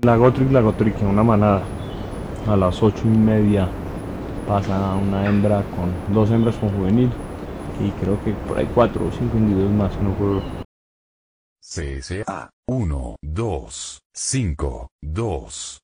La Gotrek en una manada. A las 8:30 pasa una hembra con dos hembras con juvenil. Y creo que por ahí 4 o 5 individuos más, no puedo. CSA 1, 2, 5, 2.